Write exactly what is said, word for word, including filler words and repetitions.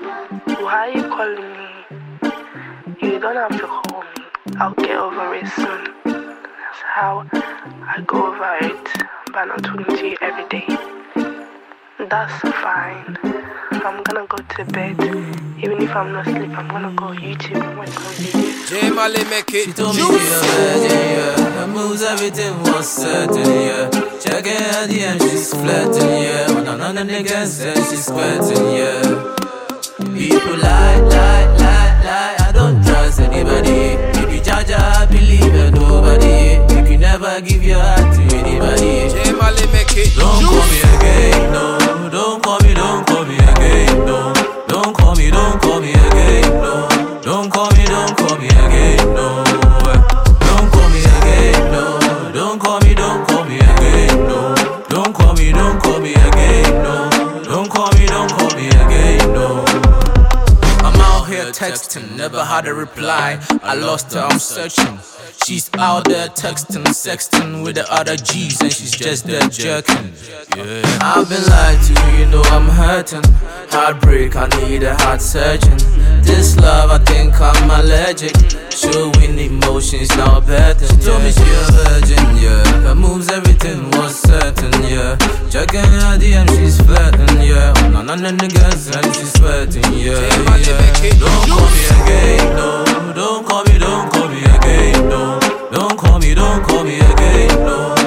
Why are you calling me? You don't have to call me. I'll get over it soon. That's how I go over it by not talking to you every day. That's fine. I'm gonna go to bed. Even if I'm not asleep, I'm gonna go YouTube and watch some videos. J Mali make it. She told me she a virgin, yeah. Her moves, everything was certain, yeah. Checking her D M, she's flirting, yeah. When another nigga says she's squirting, yeah. People lie, lie, lie, lie. I don't trust anybody. If you judge, I believe in nobody. You can never give your heart to anybody. J Mali make it. Don't call me again, no. Don't call me, don't call me again, no. Don't call me, don't call me again, no. Don't call me, don't call me again, no. Don't call me again, no. Don't call me, don't call me again, no. Don't call me, don't call me again, no. Don't call me, don't call me again, no. I'm out here texting, never had a reply. I lost her, I'm searching. She's out there texting, sexting with the other G's, and she's just there jerking. Yeah. I've been lied to, you know I'm hurting. Heartbreak, I need a heart surgeon. This love, I think I'm allergic. Showing emotions now better. She told me she a virgin, yeah. Her moves, everything was certain, yeah. Checking her D M, she's flirting, yeah. None of the niggas and she's sweating, yeah, yeah. Don't call me again, no. Don't call me, don't call me again, no. Don't call me, don't call me again, no.